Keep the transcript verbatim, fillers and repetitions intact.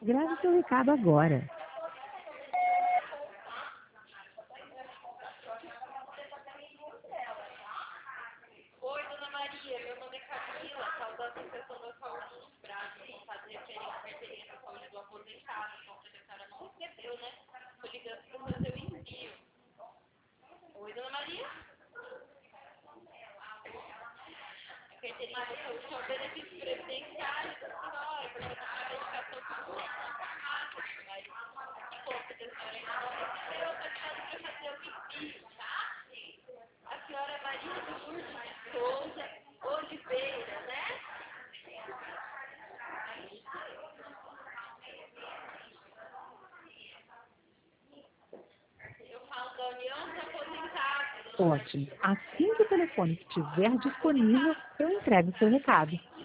Grave seu recado agora. Oi, dona Maria, meu nome é Camila, saudade da Associação da Saúde dos Braços, vontade de referir a carteirinha da saúde do aposentado, então que a senhora não recebeu, né? Estou ligando para fazer o envio. Oi, dona Maria? A carteirinha da saúde é um benefício previdenciário da senhora, porque a medicação tudo bem na farmácia, dona Maria. E como que a senhora ainda não recebeu, eu estou ligando para fazer o envio, tá? A senhora Maria de Lourdes de Souza Oliveira, né? Eu falo da União dos Aposentados. Ótimo. Assim que o telefone estiver disponível, eu entrego o seu recado.